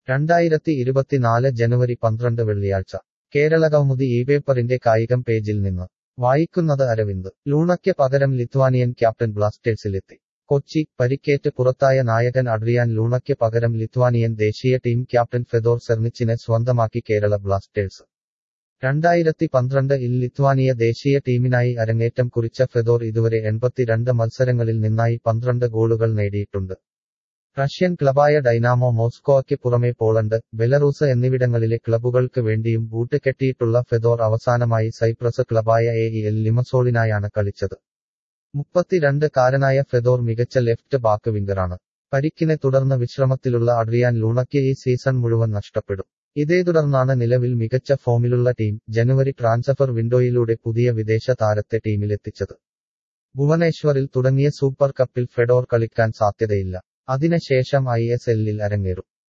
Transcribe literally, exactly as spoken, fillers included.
രണ്ടായിരത്തി ഇരുപത്തിനാല് ജനുവരി പന്ത്രണ്ട് വെള്ളിയാഴ്ച കേരളകൗമുദി ഈ പേപ്പറിന്റെ കായികം പേജിൽ നിന്ന് വായിക്കുന്നത് അരവിന്ദ് ലൂണയ്ക്ക് പകരം ലിത്വാനിയൻ ക്യാപ്റ്റൻ ബ്ലാസ്റ്റേഴ്സിലെത്തി കൊച്ചി പരിക്കേറ്റ് പുറത്തായ നായകൻ അഡ്രിയാൻ ലൂണയ്ക്ക് പകരം ലിത്വാനിയൻ ദേശീയ ടീം ക്യാപ്റ്റൻ ഫെദോർ സെർനിച്ചിനെ സ്വന്തമാക്കി കേരള ബ്ലാസ്റ്റേഴ്സ് രണ്ടായിരത്തി പന്ത്രണ്ട് ഇൽ ലിത്വാനിയ ദേശീയ ടീമിനായി അരങ്ങേറ്റം കുറിച്ച ഫെദോർ ഇതുവരെ എൺപത്തിരണ്ട് മത്സരങ്ങളിൽ നിന്നായി പന്ത്രണ്ട് ഗോളുകൾ നേടിയിട്ടുണ്ട് റഷ്യൻ ക്ലബായ ഡൈനാമോ മോസ്കോയ്ക്ക് പുറമെ പോളണ്ട് ബെലറൂസ് എന്നിവിടങ്ങളിലെ ക്ലബുകൾക്ക് വേണ്ടിയും ബൂട്ട് കെട്ടിയിട്ടുള്ള ഫെദോർ അവസാനമായി സൈപ്രസ് ക്ലബായ എ ഇ എൽ ലിമസോളിനായാണ് കളിച്ചത് മുപ്പത്തിരണ്ട് കാരനായ ഫെദോർ മികച്ച ലെഫ്റ്റ് ബാക്ക് വിംഗറാണ് പരിക്കിനെ തുടർന്ന് വിശ്രമത്തിലുള്ള അഡ്രിയാൻ ലൂണയ്ക്ക് ഈ സീസൺ മുഴുവൻ നഷ്ടപ്പെടും ഇതേ തുടർന്നാണ് നിലവിൽ മികച്ച ഫോമിലുള്ള ടീം ജനുവരി ട്രാൻസ്ഫർ വിൻഡോയിലൂടെ പുതിയ വിദേശ താരത്തെ ടീമിലെത്തിച്ചത് ഭുവനേശ്വറിൽ തുടങ്ങിയ സൂപ്പർ കപ്പിൽ ഫെഡോർ കളിക്കാൻ സാധ്യതയില്ല അതിനുശേഷം ഐ എസ് എല്ലിൽ അരങ്ങേറും